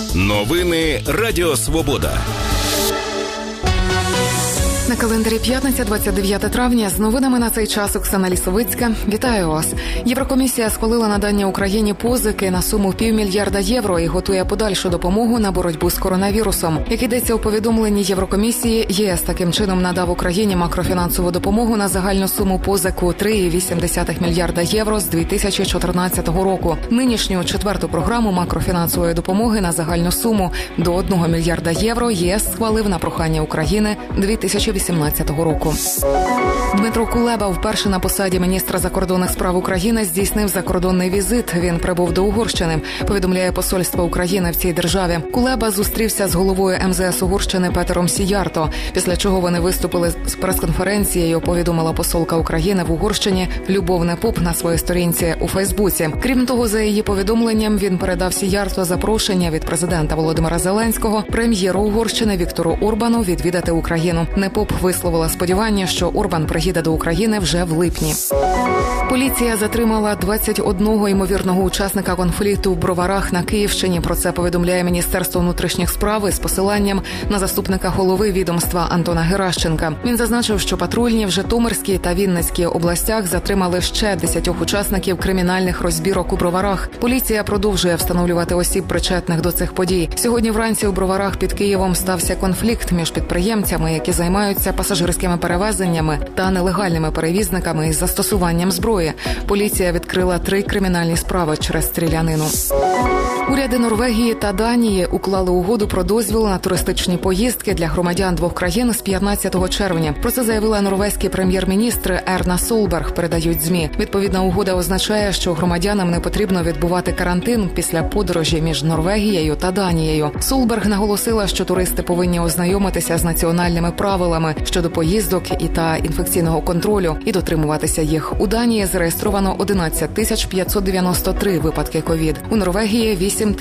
Новини Радіо Свобода. На календарі п'ятниця, 29 травня. З новинами на цей час Оксана Лісовицька. Вітаю вас. Єврокомісія схвалила надання Україні позики на суму $500 мільярда і готує подальшу допомогу на боротьбу з коронавірусом. Як йдеться у повідомленні Єврокомісії, ЄС таким чином надав Україні макрофінансову допомогу на загальну суму позику $3,8 мільярда з 2014 року. Нинішню четверту програму макрофінансової допомоги на загальну суму до $1 мільярда ЄС схвалив на прохання України 2018 року. Дмитро Кулеба вперше на посаді міністра закордонних справ України здійснив закордонний візит. Він прибув до Угорщини, повідомляє посольство України в цій державі. Кулеба зустрівся з головою МЗС Угорщини Петером Сіярто, після чого вони виступили з прес-конференцією, повідомила посолка України в Угорщині Любов Непоп на своїй сторінці у Фейсбуці. Крім того, за її повідомленням, він передав Сіярто запрошення від президента Володимира Зеленського прем'єру Угорщини Віктору Орбану відвідати Україну. Непоп висловила сподівання, що Орбан приїде до України вже в липні. Поліція затримала 21 ймовірного учасника конфлікту в Броварах на Київщині. Про це повідомляє Міністерство внутрішніх справ із посиланням на заступника голови відомства Антона Геращенка. Він зазначив, що патрульні в Житомирській та Вінницькій областях затримали ще 10 учасників кримінальних розбірок у Броварах. Поліція продовжує встановлювати осіб, причетних до цих подій. Сьогодні вранці у Броварах під Києвом стався конфлікт між підприємцями, які займаються пасажирськими перевезеннями та нелегальними перевізниками із застосуванням зброї. Поліція відкрила 3 кримінальні справи через стрілянину. Уряди Норвегії та Данії уклали угоду про дозвіл на туристичні поїздки для громадян двох країн з 15 червня. Про це заявила норвезький прем'єр-міністр Ерна Солберг, передають ЗМІ. Відповідна угода означає, що громадянам не потрібно відбувати карантин після подорожі між Норвегією та Данією. Солберг наголосила, що туристи повинні ознайомитися з національними правилами щодо поїздок та інфекційного контролю і дотримуватися їх. У Данії зареєстровано 11 593 випадки ковід. У Норвегії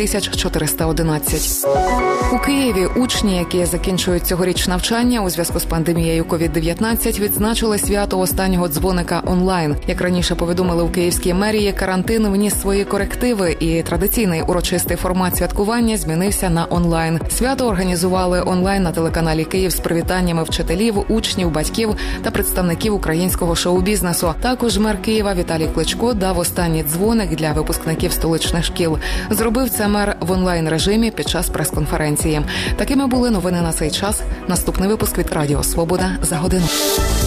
8411. У Києві учні, які закінчують цьогоріч навчання у зв'язку з пандемією COVID-19, відзначили свято останнього дзвоника онлайн. Як раніше повідомили у Київській мерії, карантин вніс свої корективи, і традиційний урочистий формат святкування змінився на онлайн. Свято організували онлайн на телеканалі Київ з привітаннями вчителів, учнів, батьків та представників українського шоу-бізнесу. Також мер Києва Віталій Кличко дав останній дзвоник для випускників столичних шкіл. Зробив це мер в онлайн-режимі під час прес-конференції. Такими були новини на цей час. Наступний випуск від Радіо Свобода за годину.